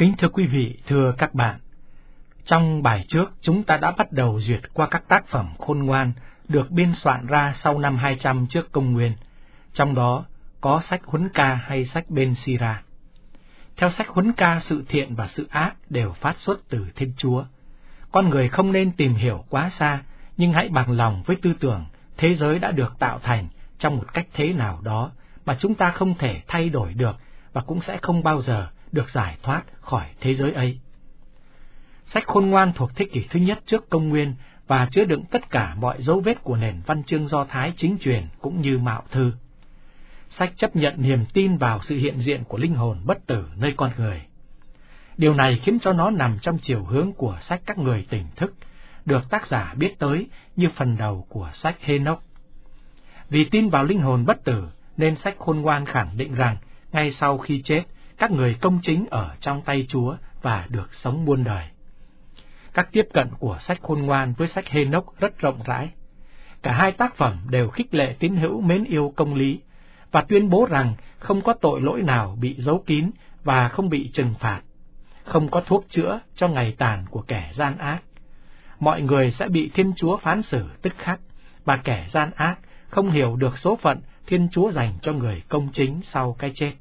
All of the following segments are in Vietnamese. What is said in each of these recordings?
Kính thưa quý vị, thưa các bạn, trong bài trước chúng ta đã bắt đầu duyệt qua các tác phẩm khôn ngoan được biên soạn ra sau năm 200 trước công nguyên, trong đó có sách Huấn Ca hay sách Ben Sira. Theo sách Huấn Ca, sự thiện và sự ác đều phát xuất từ Thiên Chúa. Con người không nên tìm hiểu quá xa, nhưng hãy bằng lòng với tư tưởng thế giới đã được tạo thành trong một cách thế nào đó mà chúng ta không thể thay đổi được và cũng sẽ không bao giờ được giải thoát khỏi thế giới ấy. Sách Khôn Ngoan thuộc thế kỷ thứ nhất trước công nguyên và chứa đựng tất cả mọi dấu vết của nền văn chương Do Thái chính truyền cũng như Mạo Thư. Sách chấp nhận niềm tin vào sự hiện diện của linh hồn bất tử nơi con người. Điều này khiến cho nó nằm trong chiều hướng của sách Các Người Tỉnh Thức, được tác giả biết tới như phần đầu của sách Hê-nốc. Vì tin vào linh hồn bất tử, nên sách Khôn Ngoan khẳng định rằng, ngay sau khi chết, các người công chính ở trong tay Chúa và được sống muôn đời. Các tiếp cận của sách Khôn Ngoan với sách Hê-nốc rất rộng rãi. Cả hai tác phẩm đều khích lệ tín hữu mến yêu công lý, và tuyên bố rằng không có tội lỗi nào bị giấu kín và không bị trừng phạt, không có thuốc chữa cho ngày tàn của kẻ gian ác. Mọi người sẽ bị Thiên Chúa phán xử tức khắc, và kẻ gian ác không hiểu được số phận Thiên Chúa dành cho người công chính sau cái chết.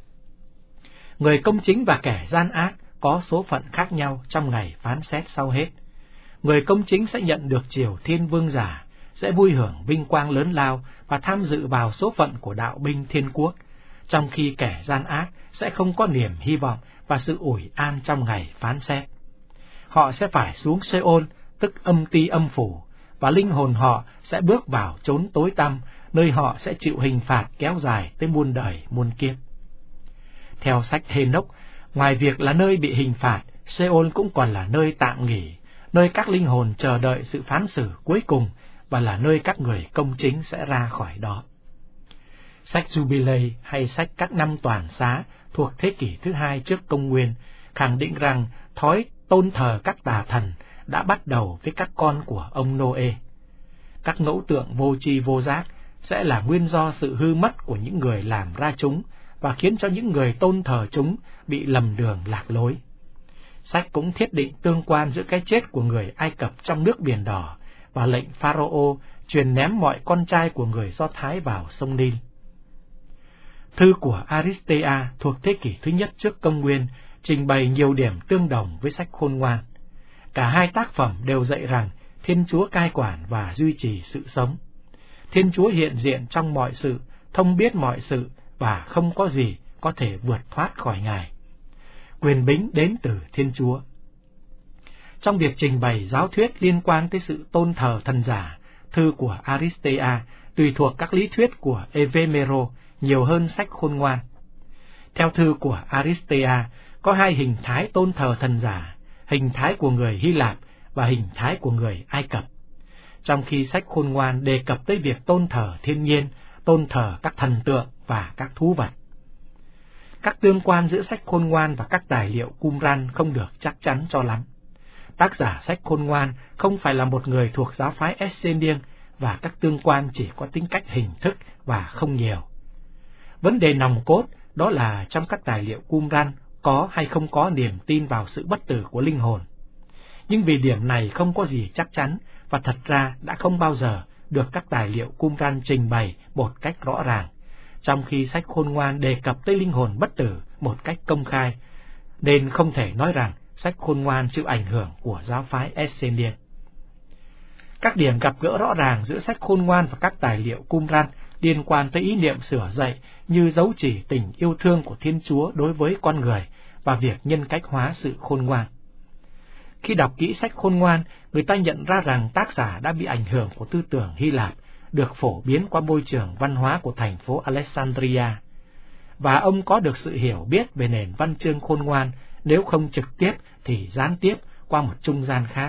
Người công chính và kẻ gian ác có số phận khác nhau trong ngày phán xét sau hết. Người công chính sẽ nhận được triều thiên vương giả, sẽ vui hưởng vinh quang lớn lao và tham dự vào số phận của đạo binh thiên quốc, trong khi kẻ gian ác sẽ không có niềm hy vọng và sự ủi an trong ngày phán xét. Họ sẽ phải xuống Sê-ôn, tức âm ti âm phủ, và linh hồn họ sẽ bước vào chốn tối tăm, nơi họ sẽ chịu hình phạt kéo dài tới muôn đời muôn kiếp. Theo sách Hê-nốc, ngoài việc là nơi bị hình phạt, Sê-ôn cũng còn là nơi tạm nghỉ, nơi các linh hồn chờ đợi sự phán xử cuối cùng, và là nơi các người công chính sẽ ra khỏi đó. Sách Jubilee hay sách Các Năm Toàn Xá thuộc thế kỷ thứ hai trước công nguyên khẳng định rằng thói tôn thờ các tà thần đã bắt đầu với các con của ông Nô-ê. Các ngẫu tượng vô tri vô giác sẽ là nguyên do sự hư mất của những người làm ra chúng và khiến cho những người tôn thờ chúng bị lầm đường lạc lối. Sách cũng thiết định tương quan giữa cái chết của người Ai Cập trong nước Biển Đỏ và lệnh Pharaoh truyền ném mọi con trai của người Do Thái vào sông Nin. Thư của Aristea thuộc thế kỷ thứ nhất trước công nguyên trình bày nhiều điểm tương đồng với sách Khôn Ngoan. Cả hai tác phẩm đều dạy rằng Thiên Chúa cai quản và duy trì sự sống. Thiên Chúa hiện diện trong mọi sự, thông biết mọi sự và không có gì có thể vượt thoát khỏi Ngài. Quyền bính đến từ Thiên Chúa. Trong việc trình bày giáo thuyết liên quan tới sự tôn thờ thần giả, thư của Aristea tùy thuộc các lý thuyết của Evemero nhiều hơn sách Khôn Ngoan. Theo thư của Aristea, có hai hình thái tôn thờ thần giả, hình thái của người Hy Lạp và hình thái của người Ai Cập, trong khi sách Khôn Ngoan đề cập tới việc tôn thờ thiên nhiên, tôn thờ các thần tượng và các thú vật. Các tương quan giữa sách Khôn Ngoan và các tài liệu Qumran không được chắc chắn cho lắm. Tác giả sách Khôn Ngoan không phải là một người thuộc giáo phái Essenian và các tương quan chỉ có tính cách hình thức và không nhiều. Vấn đề nòng cốt đó là trong các tài liệu Qumran có hay không có niềm tin vào sự bất tử của linh hồn. Nhưng vì điểm này không có gì chắc chắn và thật ra đã không bao giờ được các tài liệu Qumran trình bày một cách rõ ràng, trong khi sách Khôn Ngoan đề cập tới linh hồn bất tử một cách công khai, nên không thể nói rằng sách Khôn Ngoan chịu ảnh hưởng của giáo phái Essenian. Các điểm gặp gỡ rõ ràng giữa sách Khôn Ngoan và các tài liệu Qumran liên quan tới ý niệm sửa dậy như dấu chỉ tình yêu thương của Thiên Chúa đối với con người và việc nhân cách hóa sự khôn ngoan. Khi đọc kỹ sách Khôn Ngoan, người ta nhận ra rằng tác giả đã bị ảnh hưởng của tư tưởng Hy Lạp, được phổ biến qua môi trường văn hóa của thành phố Alexandria, và ông có được sự hiểu biết về nền văn chương khôn ngoan, nếu không trực tiếp thì gián tiếp qua một trung gian khác.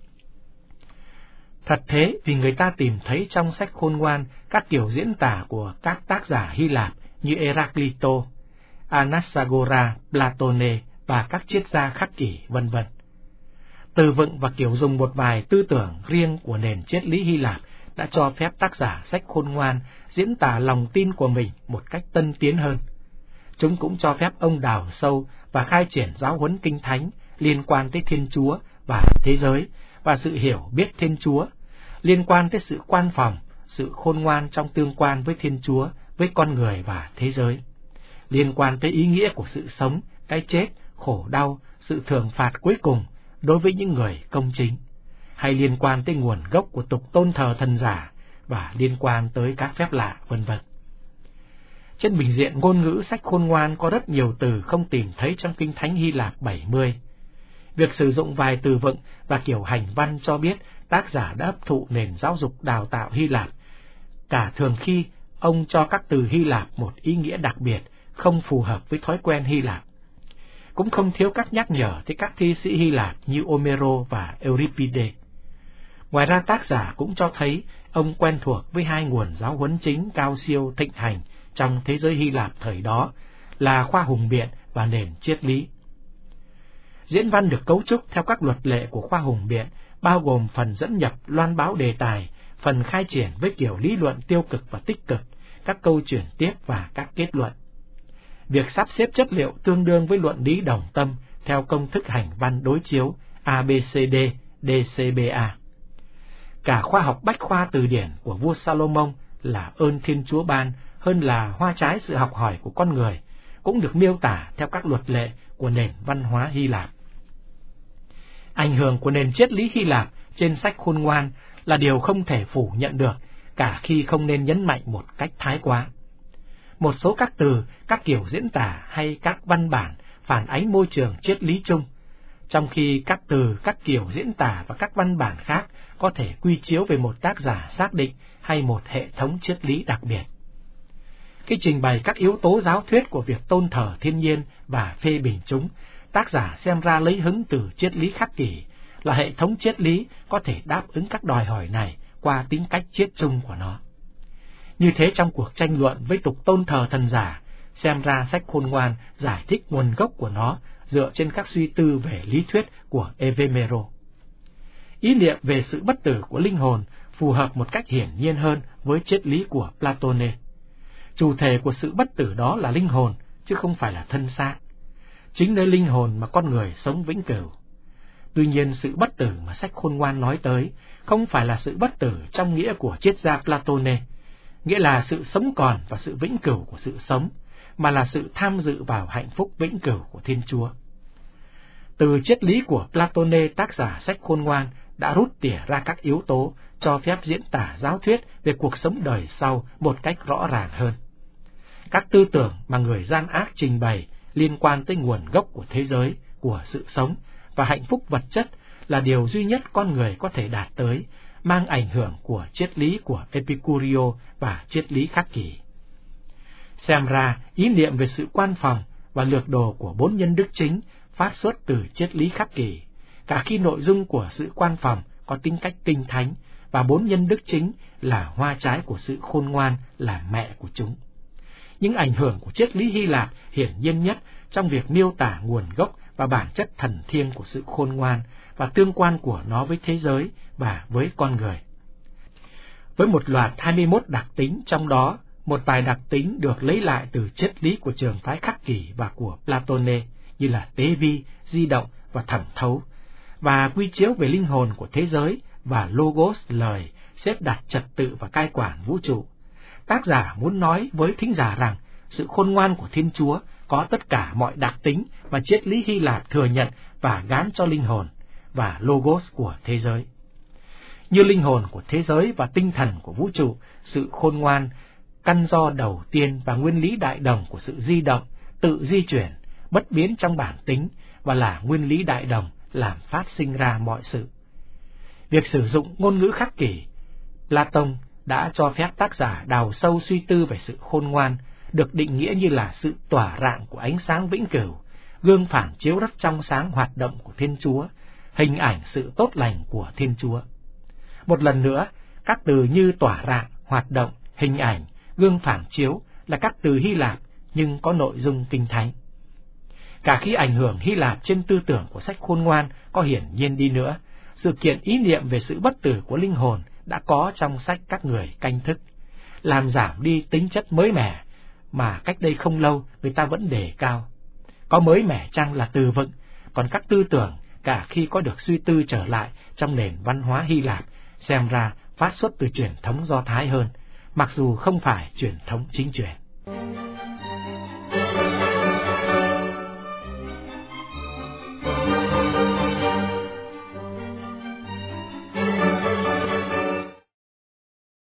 Thật thế, vì người ta tìm thấy trong sách Khôn Ngoan các kiểu diễn tả của các tác giả Hy Lạp như Heraclito, Anaxagora, Platone và các triết gia khắc kỷ, vân vân. Từ vựng và kiểu dùng một vài tư tưởng riêng của nền triết lý Hy Lạp đã cho phép tác giả sách Khôn Ngoan diễn tả lòng tin của mình một cách tân tiến hơn. Chúng cũng cho phép ông đào sâu và khai triển giáo huấn kinh thánh liên quan tới Thiên Chúa và thế giới, và sự hiểu biết Thiên Chúa, liên quan tới sự quan phòng, sự khôn ngoan trong tương quan với Thiên Chúa, với con người và thế giới, liên quan tới ý nghĩa của sự sống, cái chết, khổ đau, sự thưởng phạt cuối cùng đối với những người công chính, hay liên quan tới nguồn gốc của tục tôn thờ thần giả, và liên quan tới các phép lạ, vân vân. Trên bình diện ngôn ngữ sách khôn ngoan có rất nhiều từ không tìm thấy trong Kinh Thánh Hy Lạp 70. Việc sử dụng vài từ vựng và kiểu hành văn cho biết tác giả đã hấp thụ nền giáo dục đào tạo Hy Lạp. Cả thường khi ông cho các từ Hy Lạp một ý nghĩa đặc biệt, không phù hợp với thói quen Hy Lạp. Cũng không thiếu các nhắc nhở tới các thi sĩ Hy Lạp như Homero và Euripides. Ngoài ra, tác giả cũng cho thấy ông quen thuộc với hai nguồn giáo huấn chính cao siêu thịnh hành trong thế giới Hy Lạp thời đó là khoa hùng biện và nền triết lý. Diễn văn được cấu trúc theo các luật lệ của khoa hùng biện, bao gồm phần dẫn nhập loan báo đề tài, phần khai triển với kiểu lý luận tiêu cực và tích cực, các câu chuyển tiếp và các kết luận. Việc sắp xếp chất liệu tương đương với luận lý đồng tâm theo công thức hành văn đối chiếu ABCD DCBA. Cả khoa học bách khoa từ điển của vua Salomon là ơn Thiên Chúa ban hơn là hoa trái sự học hỏi của con người, cũng được miêu tả theo các luật lệ của nền văn hóa Hy Lạp. Ảnh hưởng của nền triết lý Hy Lạp trên sách khôn ngoan là điều không thể phủ nhận được, cả khi không nên nhấn mạnh một cách thái quá. Một số các từ, các kiểu diễn tả hay các văn bản phản ánh môi trường triết lý chung, trong khi các từ, các kiểu diễn tả và các văn bản khác có thể quy chiếu về một tác giả xác định hay một hệ thống triết lý đặc biệt. Khi trình bày các yếu tố giáo thuyết của việc tôn thờ thiên nhiên và phê bình chúng, tác giả xem ra lấy hứng từ triết lý khắc kỷ, là hệ thống triết lý có thể đáp ứng các đòi hỏi này qua tính cách triết chung của nó. Như thế, trong cuộc tranh luận với tục tôn thờ thần giả, xem ra sách khôn ngoan giải thích nguồn gốc của nó dựa trên các suy tư về lý thuyết của Evemero. Ý niệm về sự bất tử của linh hồn phù hợp một cách hiển nhiên hơn với triết lý của Platone. Chủ thể của sự bất tử đó là linh hồn, chứ không phải là thân xác. Chính nơi linh hồn mà con người sống vĩnh cửu. Tuy nhiên, sự bất tử mà sách khôn ngoan nói tới không phải là sự bất tử trong nghĩa của triết gia Platone, nghĩa là sự sống còn và sự vĩnh cửu của sự sống, mà là sự tham dự vào hạnh phúc vĩnh cửu của Thiên Chúa. Từ triết lý của Platone, tác giả sách khôn ngoan đã rút tỉa ra các yếu tố cho phép diễn tả giáo thuyết về cuộc sống đời sau một cách rõ ràng hơn. Các tư tưởng mà người gian ác trình bày liên quan tới nguồn gốc của thế giới, của sự sống và hạnh phúc vật chất là điều duy nhất con người có thể đạt tới, mang ảnh hưởng của triết lý của Epicurio và triết lý khắc kỷ. Xem ra, ý niệm về sự quan phòng và lược đồ của bốn nhân đức chính phát xuất từ triết lý khắc kỷ, cả khi nội dung của sự quan phòng có tính cách kinh thánh và bốn nhân đức chính là hoa trái của sự khôn ngoan, là mẹ của chúng. Những ảnh hưởng của triết lý Hy Lạp hiển nhiên nhất trong việc miêu tả nguồn gốc và bản chất thần thiêng của sự khôn ngoan và tương quan của nó với thế giới và với con người. Với một loạt 21 đặc tính, trong đó một vài đặc tính được lấy lại từ triết lý của trường phái khắc kỷ và của Platone, như là tế vi, di động và thẩm thấu, và quy chiếu về linh hồn của thế giới và logos, lời, xếp đặt trật tự và cai quản vũ trụ. Tác giả muốn nói với thính giả rằng sự khôn ngoan của Thiên Chúa có tất cả mọi đặc tính mà triết lý Hy Lạp thừa nhận và gán cho linh hồn và logos của thế giới. Như linh hồn của thế giới và tinh thần của vũ trụ, sự khôn ngoan căn do đầu tiên và nguyên lý đại đồng của sự di động, tự di chuyển, bất biến trong bản tính và là nguyên lý đại đồng làm phát sinh ra mọi sự. Việc sử dụng ngôn ngữ khắc kỷ, Platon đã cho phép tác giả đào sâu suy tư về sự khôn ngoan, được định nghĩa như là sự tỏa rạng của ánh sáng vĩnh cửu, gương phản chiếu rất trong sáng hoạt động của Thiên Chúa, hình ảnh sự tốt lành của Thiên Chúa. Một lần nữa, các từ như tỏa rạng, hoạt động, hình ảnh, gương phản chiếu là các từ Hy Lạp nhưng có nội dung kinh thánh. Cả khi ảnh hưởng Hy Lạp trên tư tưởng của sách khôn ngoan có hiển nhiên đi nữa, sự kiện ý niệm về sự bất tử của linh hồn đã có trong sách các người canh thức, làm giảm đi tính chất mới mẻ mà cách đây không lâu người ta vẫn đề cao. Có mới mẻ chăng là từ vựng, còn các tư tưởng cả khi có được suy tư trở lại trong nền văn hóa Hy Lạp, xem ra phát xuất từ truyền thống Do Thái hơn, mặc dù không phải truyền thống chính truyền.